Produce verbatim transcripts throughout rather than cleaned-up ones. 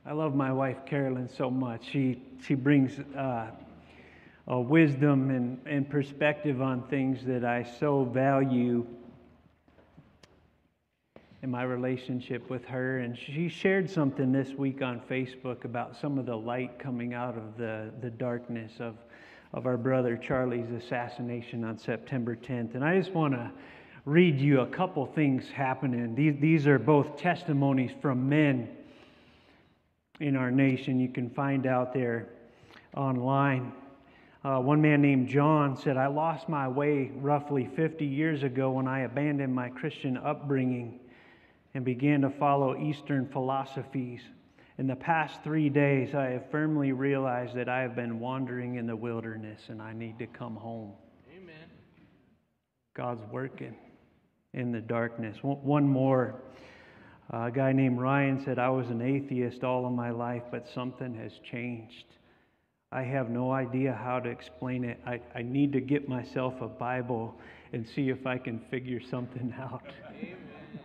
I love my wife Carolyn so much. She she brings uh, a wisdom and, and perspective on things that I so value in my relationship with her. And she shared something this week on Facebook about some of the light coming out of the, the darkness of, of our brother Charlie's assassination on September tenth. And I just want to read you a couple things happening. These, these are both testimonies from men in our nation. You can find out there online. Uh, one man named John said, "I lost my way roughly fifty years ago when I abandoned my Christian upbringing and began to follow Eastern philosophies. In the past three days, I have firmly realized that I have been wandering in the wilderness and I need to come home." Amen. God's working in the darkness. One more. Uh, a guy named Ryan said, "I was an atheist all of my life, but something has changed. I have no idea how to explain it. I, I need to get myself a Bible and see if I can figure something out." Amen.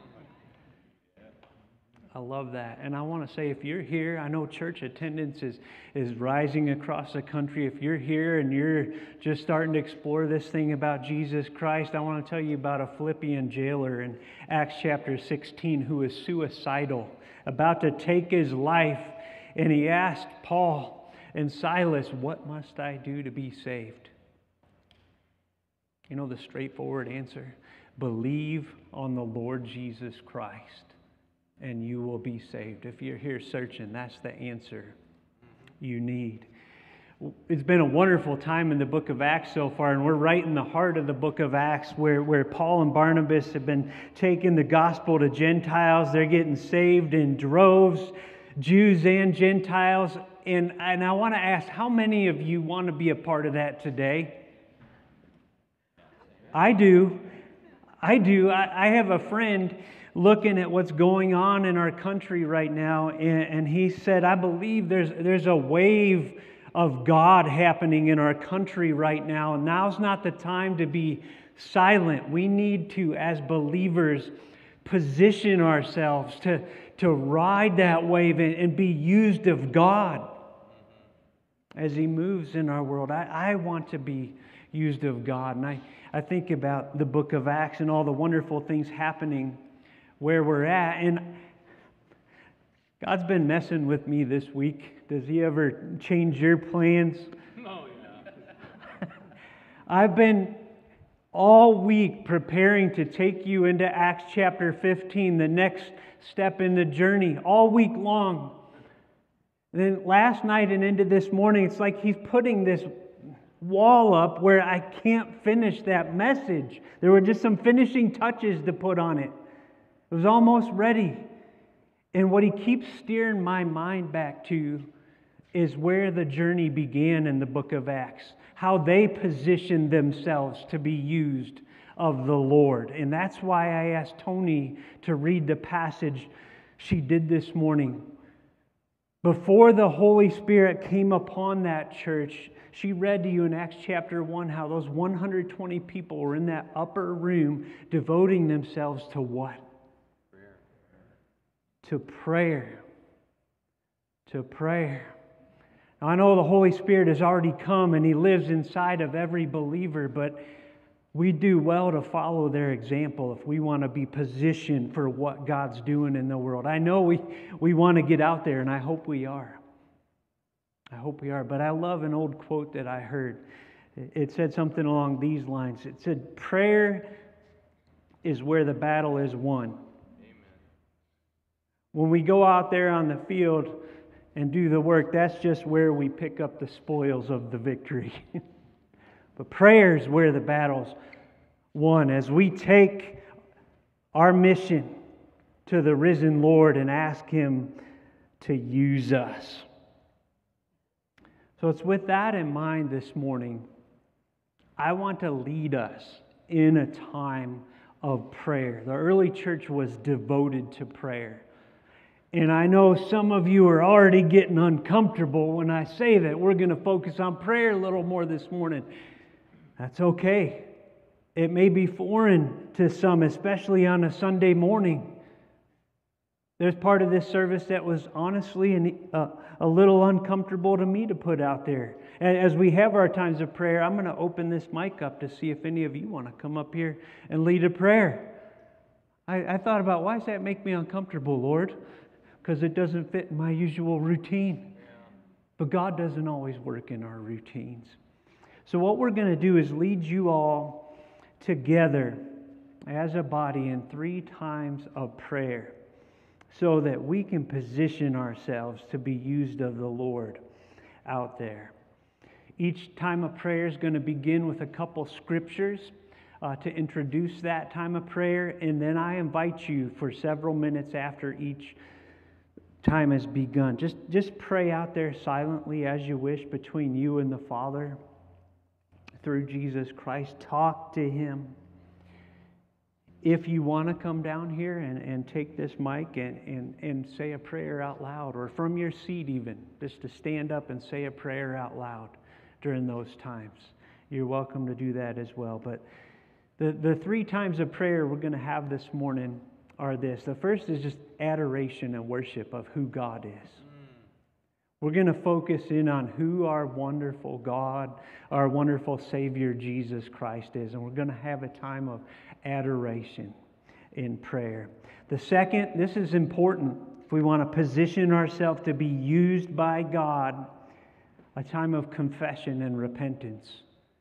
I love that. And I want to say, if you're here, I know church attendance is, is rising across the country. If you're here and you're just starting to explore this thing about Jesus Christ, I want to tell you about a Philippian jailer in Acts chapter sixteen who is suicidal, about to take his life. And he asked Paul and Silas, "What must I do to be saved?" You know the straightforward answer? Believe on the Lord Jesus Christ, and you will be saved. If you're here searching, that's the answer you need. It's been a wonderful time in the book of Acts so far, and we're right in the heart of the book of Acts where, where Paul and Barnabas have been taking the gospel to Gentiles. They're getting saved in droves, Jews and Gentiles. And, and I want to ask, how many of you want to be a part of that today? I do. I do. I, I have a friend looking at what's going on in our country right now, and, and he said, "I believe there's there's a wave of God happening in our country right now, and now's not the time to be silent. We need to, as believers, position ourselves to, to ride that wave and, and be used of God as He moves in our world." I, I want to be used of God, and I, I think about the book of Acts and all the wonderful things happening where we're at. And God's been messing with me this week. Does He ever change your plans? No, yeah. I've been all week preparing to take you into Acts chapter fifteen, the next step in the journey, all week long. And then last night and into this morning, it's like He's putting this wall up where I can't finish that message. There were just some finishing touches to put on it. It was almost ready. And what He keeps steering my mind back to is where the journey began in the book of Acts, how they positioned themselves to be used of the Lord. And that's why I asked Tony to read the passage she did this morning. Before the Holy Spirit came upon that church, she read to you in Acts chapter one how those one hundred twenty people were in that upper room devoting themselves to what? To prayer. To prayer. Now, I know the Holy Spirit has already come and He lives inside of every believer, but we do well to follow their example if we want to be positioned for what God's doing in the world. I know we, we want to get out there, and I hope we are. I hope we are. But I love an old quote that I heard. It said something along these lines. It said, "Prayer is where the battle is won." When we go out there on the field and do the work, that's just where we pick up the spoils of the victory. But prayer is where the battle's won, as we take our mission to the risen Lord and ask Him to use us. So it's with that in mind this morning, I want to lead us in a time of prayer. The early church was devoted to prayer. And I know some of you are already getting uncomfortable when I say that we're going to focus on prayer a little more this morning. That's okay. It may be foreign to some, especially on a Sunday morning. There's part of this service that was honestly an, uh, a little uncomfortable to me to put out there. And as we have our times of prayer, I'm going to open this mic up to see if any of you want to come up here and lead a prayer. I, I thought about, why does that make me uncomfortable, Lord? Because it doesn't fit my usual routine. But God doesn't always work in our routines. So what we're going to do is lead you all together as a body in three times of prayer, so that we can position ourselves to be used of the Lord out there. Each time of prayer is going to begin with a couple scriptures uh, to introduce that time of prayer, and then I invite you for several minutes after each time has begun. Just, just pray out there silently as you wish between you and the Father through Jesus Christ. Talk to Him. If you want to come down here and, and take this mic and, and, and say a prayer out loud, or from your seat even, just to stand up and say a prayer out loud during those times, you're welcome to do that as well. But the, the three times of prayer we're going to have this morning are this. The first is just adoration and worship of who God is. We're going to focus in on who our wonderful God, our wonderful Savior Jesus Christ is. And we're going to have a time of adoration in prayer. The second, this is important if we want to position ourselves to be used by God, a time of confession and repentance.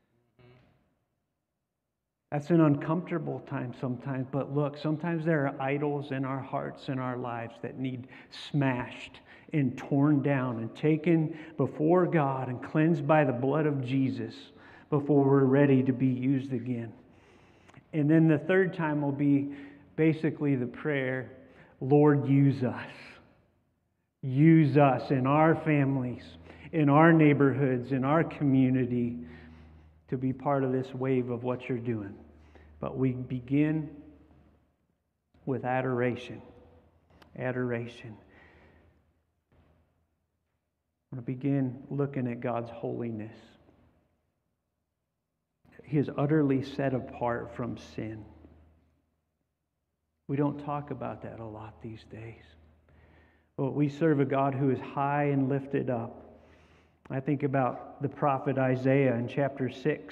That's an uncomfortable time sometimes, but look, sometimes there are idols in our hearts and our lives that need smashed and torn down and taken before God and cleansed by the blood of Jesus before we're ready to be used again. And then the third time will be basically the prayer, Lord, use us. Use us in our families, in our neighborhoods, in our community, to be part of this wave of what you're doing. But we begin with adoration. Adoration. I'm going to begin looking at God's holiness. He is utterly set apart from sin. We don't talk about that a lot these days. But we serve a God who is high and lifted up. I think about the prophet Isaiah in chapter six,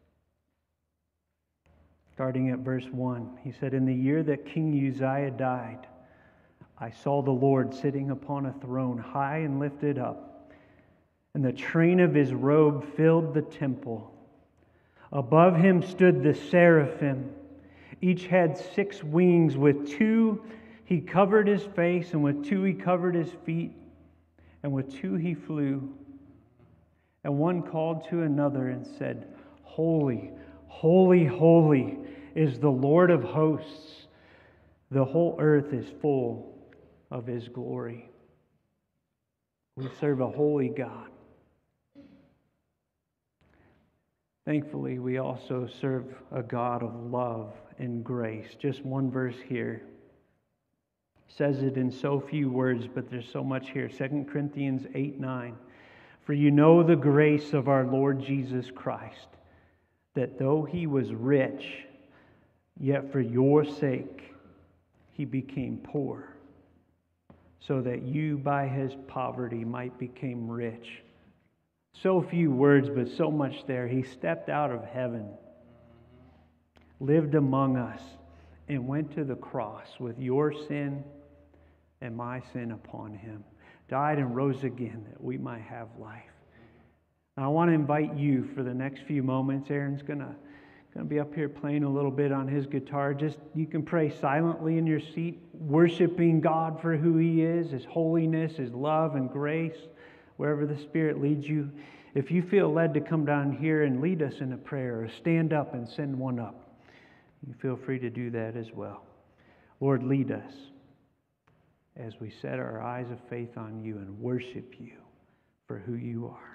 starting at verse one. He said, "In the year that King Uzziah died, I saw the Lord sitting upon a throne, high and lifted up, and the train of his robe filled the temple. Above him stood the seraphim. Each had six wings. With two he covered his face, and with two he covered his feet, and with two he flew. And one called to another and said, Holy, holy, holy is the Lord of hosts. The whole earth is full of His glory." We serve a holy God. Thankfully, we also serve a God of love and grace. Just one verse here says it in so few words, but there's so much here. Second Corinthians eight nine. "For you know the grace of our Lord Jesus Christ, that though He was rich, yet for your sake He became poor, so that you by His poverty might become rich." So few words, but so much there. He stepped out of heaven, lived among us, and went to the cross with your sin and my sin upon Him. Died and rose again that we might have life. Now, I want to invite you for the next few moments. Aaron's going to going to be up here playing a little bit on his guitar. Just you can pray silently in your seat, worshiping God for who He is, His holiness, His love and grace, wherever the Spirit leads you. If you feel led to come down here and lead us in a prayer, or stand up and send one up, you feel free to do that as well. Lord, lead us as we set our eyes of faith on You and worship You for who You are.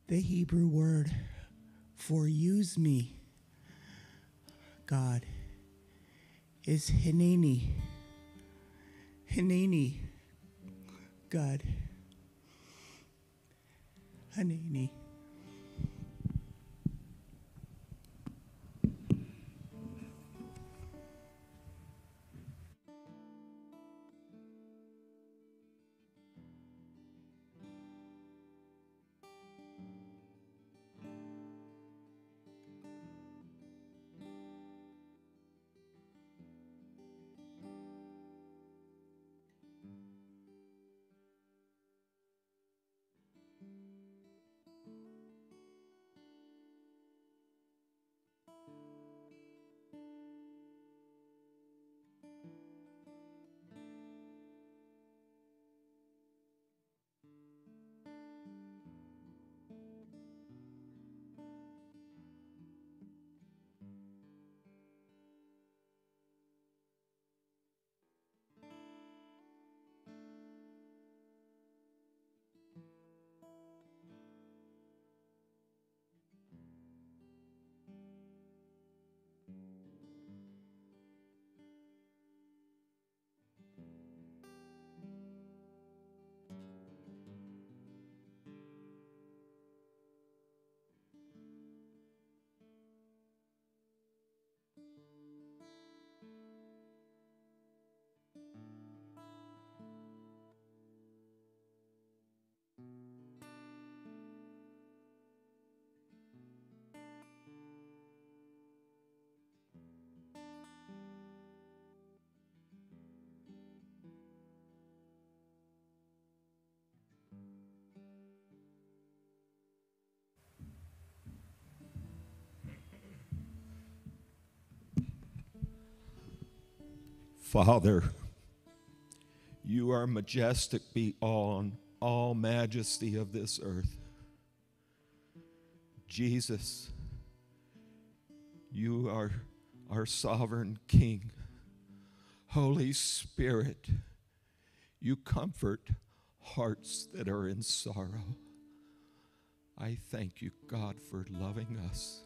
The Hebrew word for use me, God, is hineni. Hineni, God. Hineni. Father, you are majestic beyond all majesty of this earth. Jesus, you are our sovereign King. Holy Spirit, you comfort hearts that are in sorrow. I thank you, God, for loving us.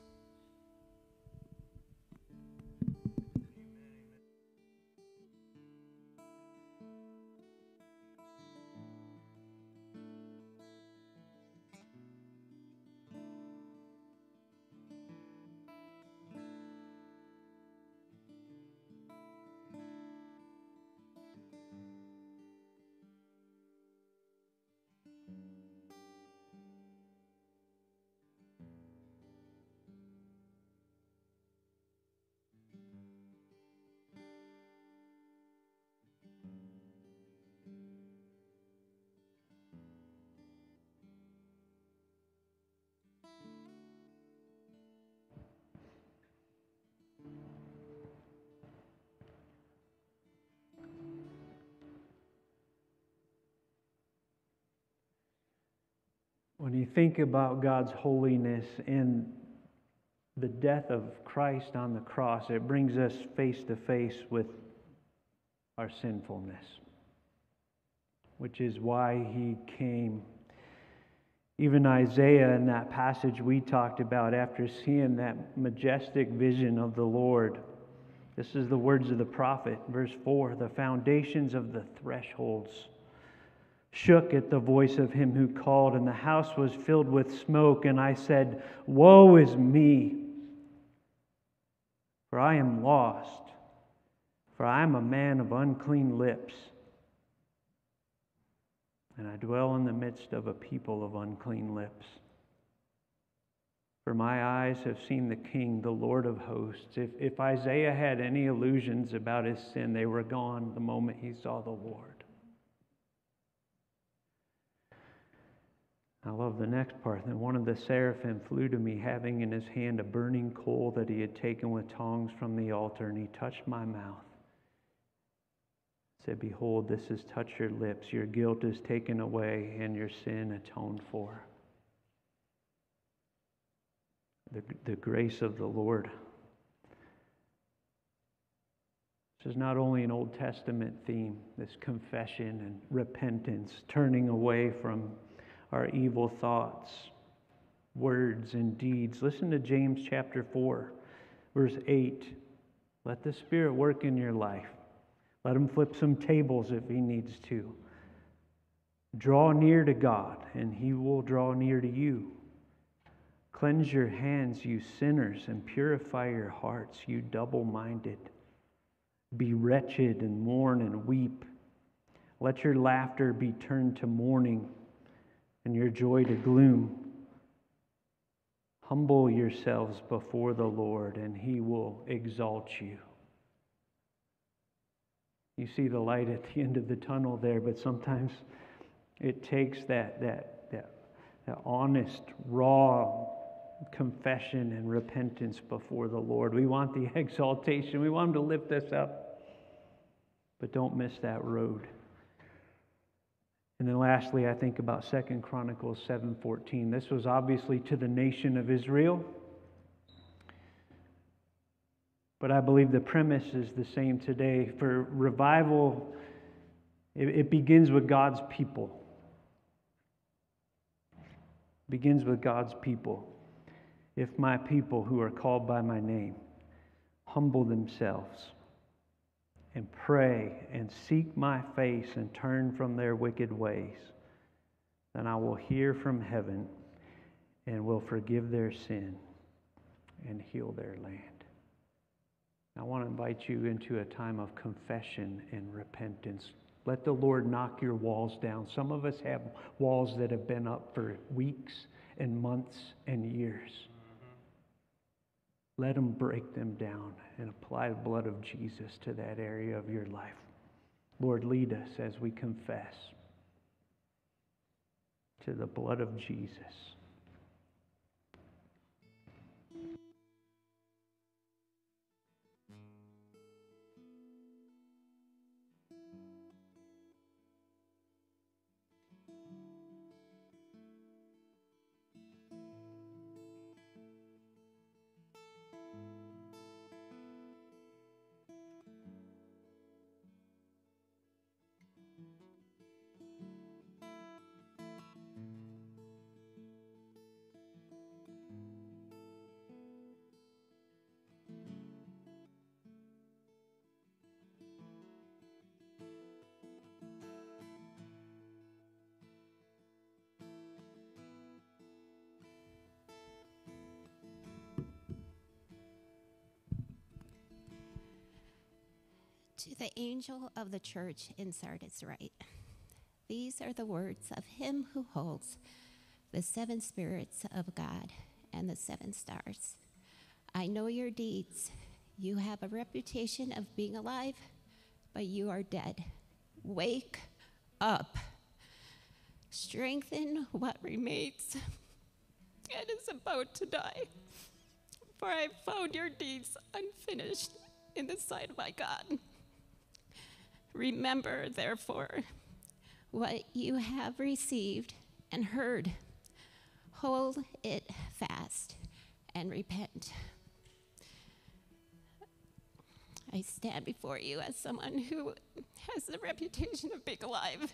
When you think about God's holiness and the death of Christ on the cross, it brings us face to face with our sinfulness, which is why he came. Even Isaiah, in that passage we talked about, after seeing that majestic vision of the Lord, this is the words of the prophet, verse four, the foundations of the thresholds shook at the voice of him who called, and the house was filled with smoke. And I said, woe is me, for I am lost, for I am a man of unclean lips, and I dwell in the midst of a people of unclean lips. For my eyes have seen the King, the Lord of hosts. If, if Isaiah had any illusions about his sin, they were gone the moment he saw the Lord. I love the next part. Then one of the seraphim flew to me, having in his hand a burning coal that he had taken with tongs from the altar, and he touched my mouth. Said, behold, this has touched your lips. Your guilt is taken away, and your sin atoned for. The, the grace of the Lord. This is not only an Old Testament theme, this confession and repentance, turning away from our evil thoughts, words and deeds. Listen to James chapter four, verse eight. Let the Spirit work in your life. Let him flip some tables if he needs to. Draw near to God, and he will draw near to you. Cleanse your hands, you sinners, and purify your hearts, you double-minded. Be wretched and mourn and weep. Let your laughter be turned to mourning, and your joy to gloom. Humble yourselves before the Lord, and he will exalt you. You see the light at the end of the tunnel there, but sometimes it takes that, that, that, that honest, raw confession and repentance before the Lord. We want the exaltation. We want him to lift us up, but don't miss that road. And then lastly, I think about Second Chronicles seven fourteen. This was obviously to the nation of Israel. But I believe the premise is the same today. For revival, it, it begins with God's people. It begins with God's people. If my people who are called by my name humble themselves and pray and seek my face and turn from their wicked ways, then I will hear from heaven and will forgive their sin and heal their land. I want to invite you into a time of confession and repentance. Let the Lord knock your walls down. Some of us have walls that have been up for weeks and months and years. Let him break them down and apply the blood of Jesus to that area of your life. Lord, lead us as we confess to the blood of Jesus. To the angel of the church in Sardis write, these are the words of him who holds the seven spirits of God and the seven stars. I know your deeds. You have a reputation of being alive, but you are dead. Wake up. Strengthen what remains and is about to die. For I found your deeds unfinished in the sight of my God. Remember, therefore, what you have received and heard. Hold it fast and repent. I stand before you as someone who has the reputation of being alive,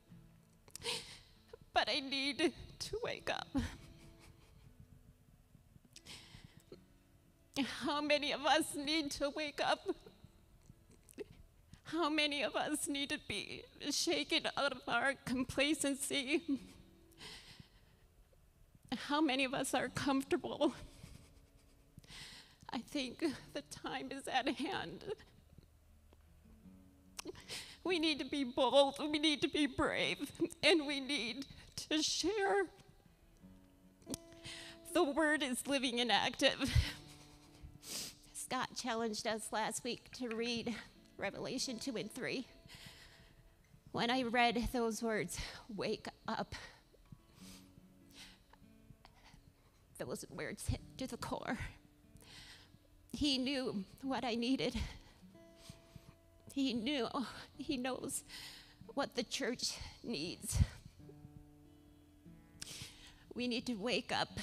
but I need to wake up. How many of us need to wake up? How many of us need to be shaken out of our complacency? How many of us are comfortable? I think the time is at hand. We need to be bold, we need to be brave, and we need to share. The word is living and active. Scott challenged us last week to read Revelation two and three. When I read those words, wake up, those words hit to the core. He knew what I needed. He knew, he knows what the church needs. We need to wake up.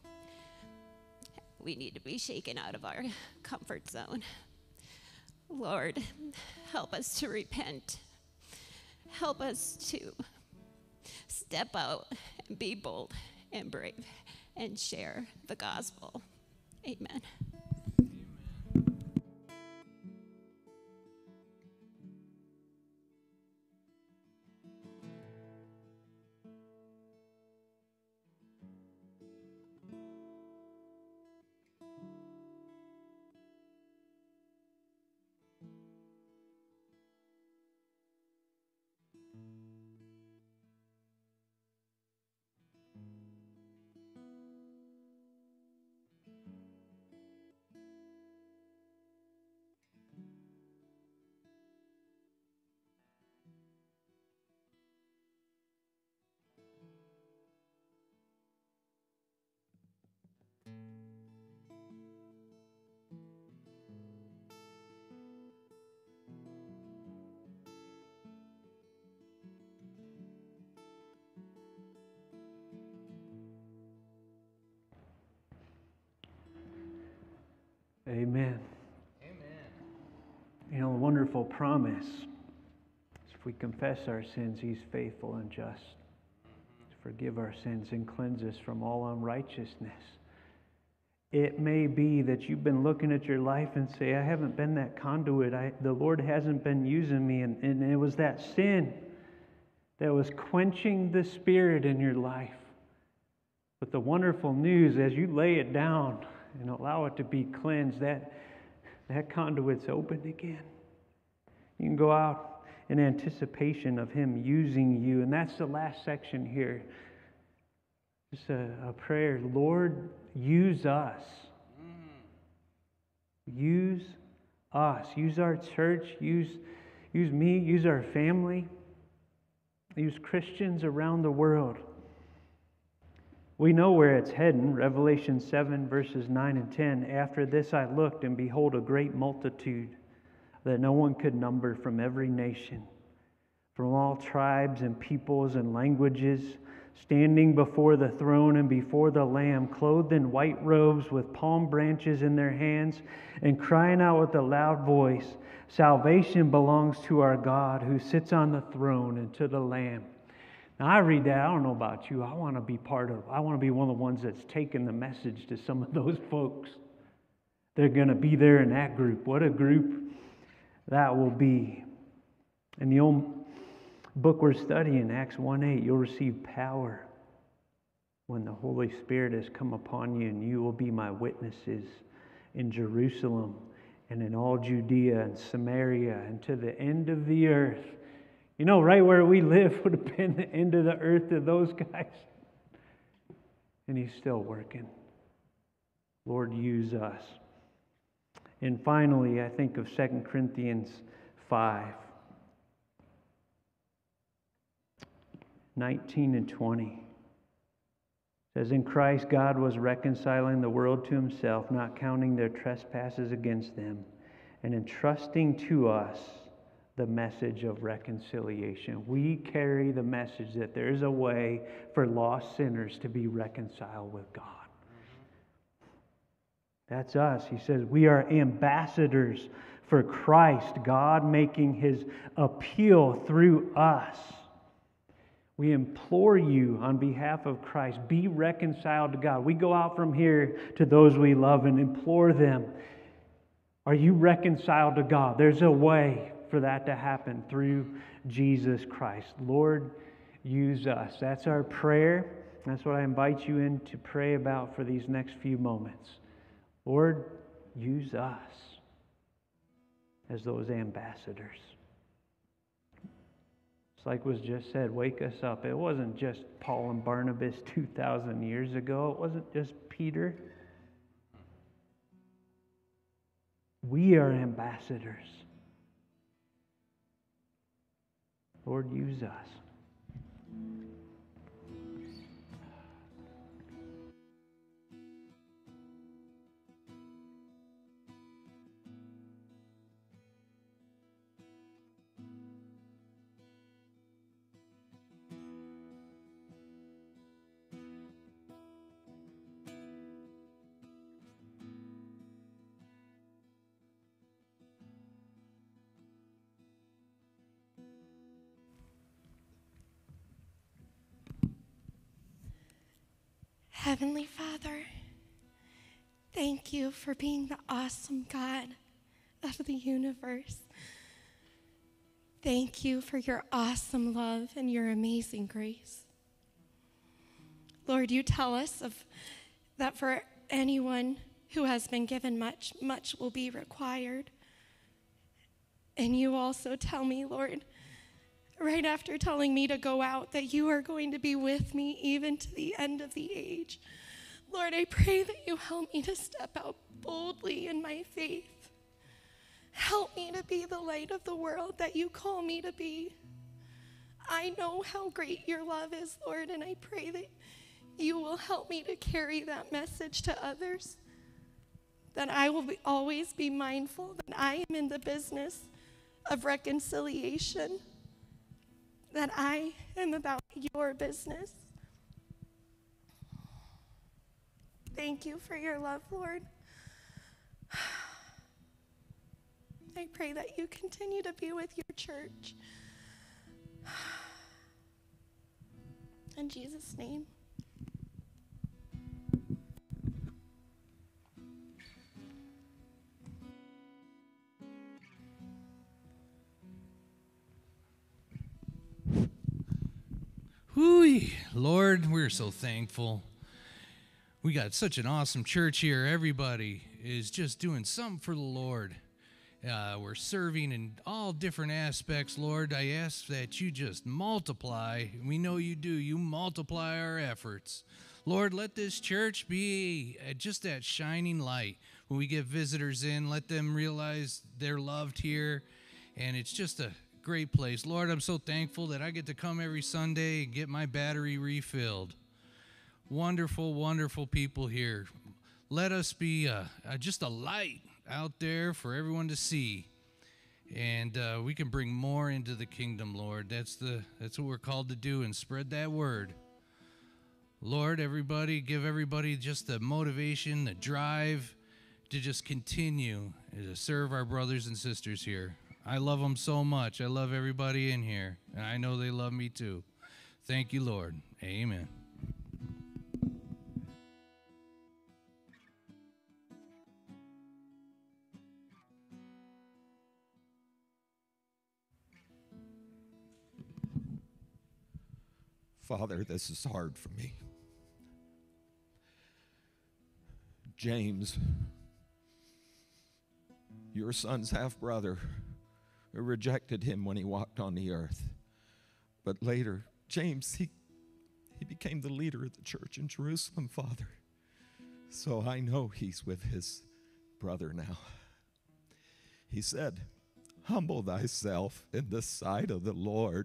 We need to be shaken out of our comfort zone. Lord, help us to repent. Help us to step out and be bold and brave and share the gospel. Amen. Amen. Amen. You know, a wonderful promise. If we confess our sins, He's faithful and just to forgive our sins and cleanse us from all unrighteousness. It may be that you've been looking at your life and say, I haven't been that conduit. I, the Lord hasn't been using me. And, and it was that sin that was quenching the Spirit in your life. But the wonderful news, as you lay it down and allow it to be cleansed, that, that conduit's opened again. You can go out in anticipation of Him using you. And that's the last section here. Just a, a prayer. Lord, use us. Use us. Use our church. Use, use me. Use our family. Use Christians around the world. We know where it's heading. Revelation seven, verses nine and ten. After this I looked, and behold, a great multitude that no one could number, from every nation, from all tribes and peoples and languages, standing before the throne and before the Lamb, clothed in white robes with palm branches in their hands, and crying out with a loud voice, Salvation belongs to our God who sits on the throne and to the Lamb. Now I read that, I don't know about you, I want to be part of, I want to be one of the ones that's taking the message to some of those folks. They're going to be there in that group. What a group that will be. In the old book we're studying, Acts one eight, you'll receive power when the Holy Spirit has come upon you, and you will be my witnesses in Jerusalem and in all Judea and Samaria and to the end of the earth. You know, right where we live would have been the end of the earth to those guys. And He's still working. Lord, use us. And finally, I think of Second Corinthians five, nineteen and twenty. It says, in Christ God was reconciling the world to Himself, not counting their trespasses against them, and entrusting to us the message of reconciliation. We carry the message that there's a way for lost sinners to be reconciled with God. That's us. He says we are ambassadors for Christ, God making His appeal through us. We implore you on behalf of Christ, be reconciled to God. We go out from here to those we love and implore them, are you reconciled to God? There's a way for that to happen through Jesus Christ. Lord, use us. That's our prayer. That's what I invite you in to pray about for these next few moments. Lord, use us as those ambassadors. It's like was just said, wake us up. It wasn't just Paul and Barnabas two thousand years ago. It wasn't just Peter. We are ambassadors. Lord, use us. Heavenly Father, thank you for being the awesome God of the universe. Thank you for your awesome love and your amazing grace. Lord, you tell us of that for anyone who has been given much, much will be required. And you also tell me, Lord, right after telling me to go out, that you are going to be with me even to the end of the age. Lord, I pray that you help me to step out boldly in my faith. Help me to be the light of the world that you call me to be. I know how great your love is, Lord, and I pray that you will help me to carry that message to others, that I will be, always be mindful that I am in the business of reconciliation, that I am about your business. Thank you for your love, Lord. I pray that you continue to be with your church. In Jesus' name. Whoo, Lord, we're so thankful. We got such an awesome church here. Everybody is just doing something for the Lord. Uh, we're serving in all different aspects, Lord. I ask that you just multiply. We know you do. You multiply our efforts. Lord, let this church be just that shining light. When we get visitors in, let them realize they're loved here. And it's just a great place. Lord, I'm so thankful that I get to come every Sunday and get my battery refilled. Wonderful, wonderful people here. Let us be uh, uh, just a light out there for everyone to see, and uh, we can bring more into the kingdom, Lord. That's the that's what we're called to do, and spread that word. Lord, everybody, give everybody just the motivation, the drive to just continue to serve our brothers and sisters here. I love them so much. I love everybody in here, and I know they love me too. Thank you, Lord. Amen. Father, this is hard for me. James, your son's half-brother, who rejected him when he walked on the earth. But later, James, he, he became the leader of the church in Jerusalem, Father. So I know he's with his brother now. He said, "Humble thyself in the sight of the Lord,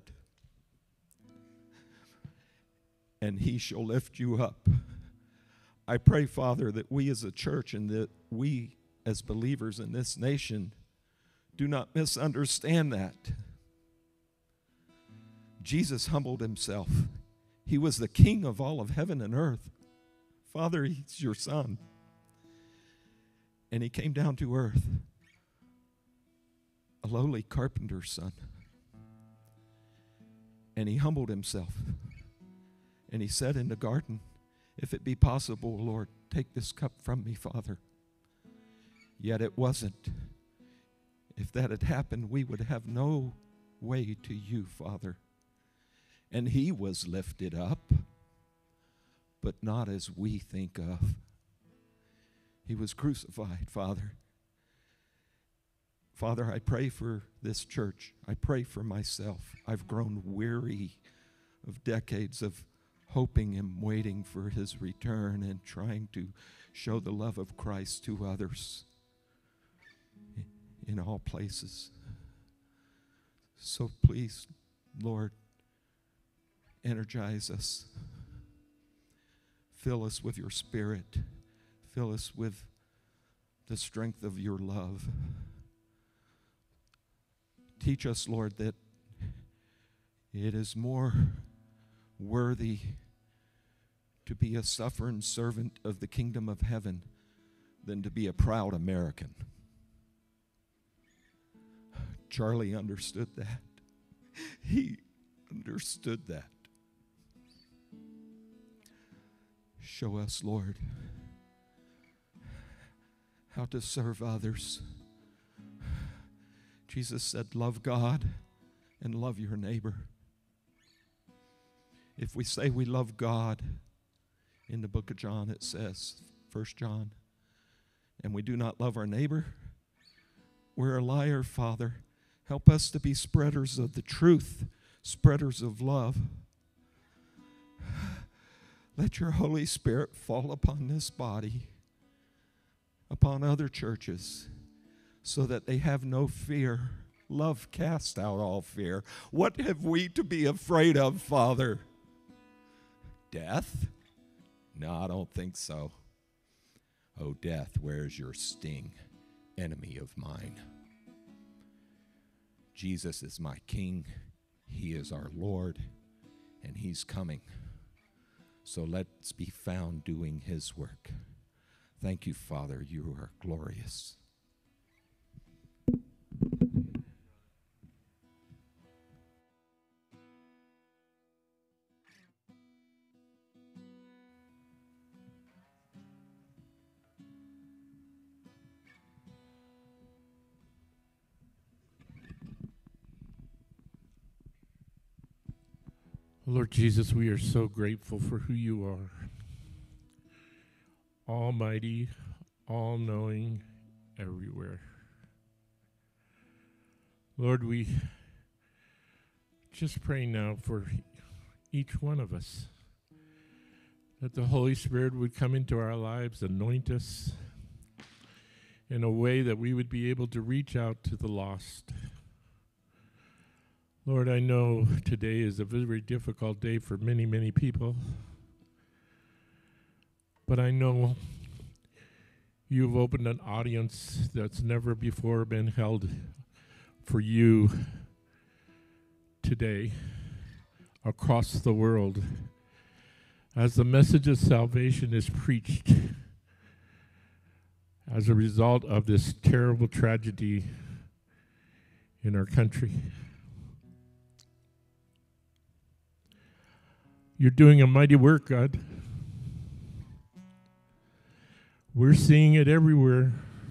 and he shall lift you up." I pray, Father, that we as a church and that we as believers in this nation do not misunderstand that. Jesus humbled himself. He was the King of all of heaven and earth. Father, he's your son. And he came down to earth, a lowly carpenter's son. And he humbled himself. And he said in the garden, "If it be possible, Lord, take this cup from me, Father." Yet it wasn't. If that had happened, we would have no way to you, Father. And he was lifted up, but not as we think of. He was crucified, Father. Father, I pray for this church. I pray for myself. I've grown weary of decades of hoping and waiting for his return and trying to show the love of Christ to others in all places. So please, Lord, energize us. Fill us with your Spirit. Fill us with the strength of your love. Teach us, Lord, that it is more worthy to be a suffering servant of the kingdom of heaven than to be a proud American. Charlie understood that. He understood that. Show us, Lord, how to serve others. Jesus said, love God and love your neighbor. If we say we love God, in the book of John it says, First John, and we do not love our neighbor, we're a liar, Father. Help us to be spreaders of the truth, spreaders of love. Let your Holy Spirit fall upon this body, upon other churches, so that they have no fear. Love casts out all fear. What have we to be afraid of, Father? Death? No, I don't think so. Oh, death, where's your sting, enemy of mine? Jesus is my King. He is our Lord, and he's coming. So let's be found doing his work. Thank you, Father. You are glorious. Lord Jesus, we are so grateful for who you are. Almighty, all-knowing, everywhere. Lord, we just pray now for each one of us, that the Holy Spirit would come into our lives, anoint us in a way that we would be able to reach out to the lost. Lord, I know today is a very difficult day for many, many people, but I know you've opened an audience that's never before been held for you today across the world as the message of salvation is preached as a result of this terrible tragedy in our country. You're doing a mighty work, God. We're seeing it everywhere.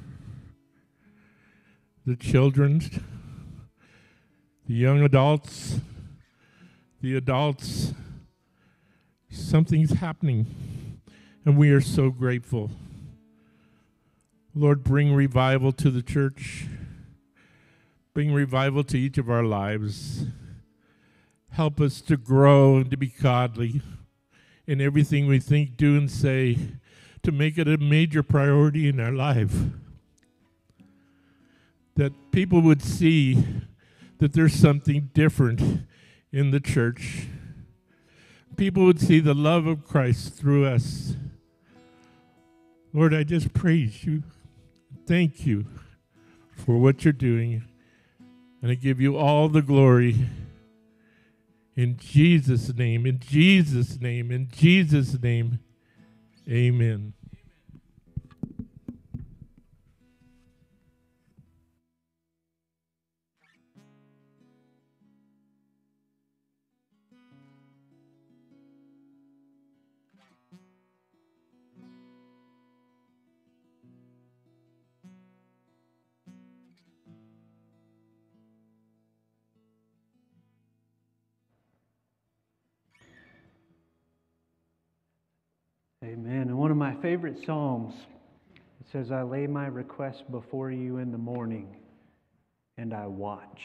The children, the young adults, the adults. Something's happening, and we are so grateful. Lord, bring revival to the church. Bring revival to each of our lives. Help us to grow and to be godly in everything we think, do, and say, to make it a major priority in our life. That people would see that there's something different in the church. People would see the love of Christ through us. Lord, I just praise you. Thank you for what you're doing. And I give you all the glory. In Jesus' name, in Jesus' name, in Jesus' name, amen. Amen. And one of my favorite Psalms, it says, I lay my request before you in the morning, and I watch.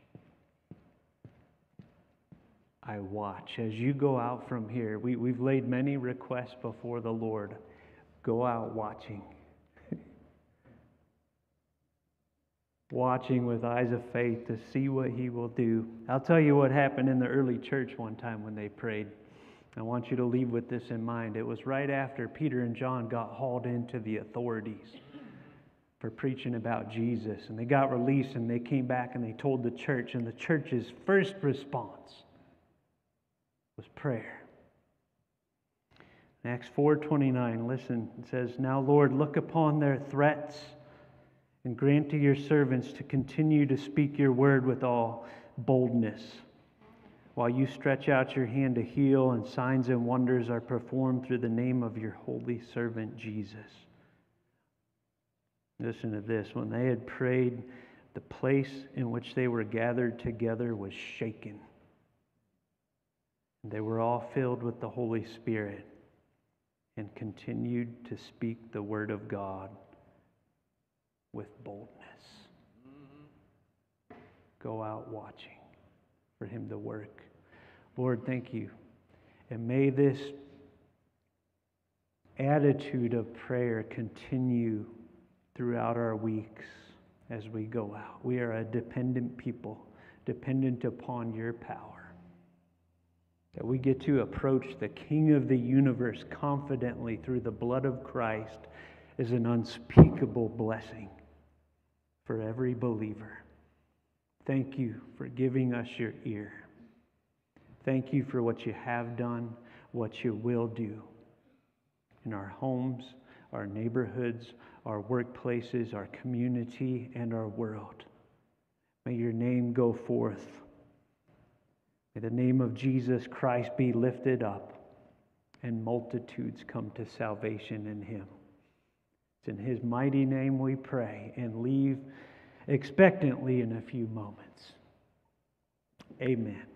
I watch. As you go out from here, we, we've laid many requests before the Lord. Go out watching. Watching with eyes of faith to see what he will do. I'll tell you what happened in the early church one time when they prayed. I want you to leave with this in mind. It was right after Peter and John got hauled into the authorities for preaching about Jesus. And they got released and they came back and they told the church. And the church's first response was prayer. In Acts four twenty-nine, listen, it says, Now, Lord, look upon their threats and grant to your servants to continue to speak your word with all boldness. while you stretch out your hand to heal, and signs and wonders are performed through the name of your holy servant Jesus. Listen to this. When they had prayed, the place in which they were gathered together was shaken. They were all filled with the Holy Spirit and continued to speak the word of God with boldness. Go out watching for him to work. Lord, thank you. And may this attitude of prayer continue throughout our weeks as we go out. We are a dependent people, dependent upon your power. That we get to approach the King of the universe confidently through the blood of Christ is an unspeakable blessing for every believer. Thank you for giving us your ear. Thank you for what you have done, what you will do in our homes, our neighborhoods, our workplaces, our community, and our world. May your name go forth. May the name of Jesus Christ be lifted up and multitudes come to salvation in him. It's in his mighty name we pray and leave expectantly in a few moments. Amen.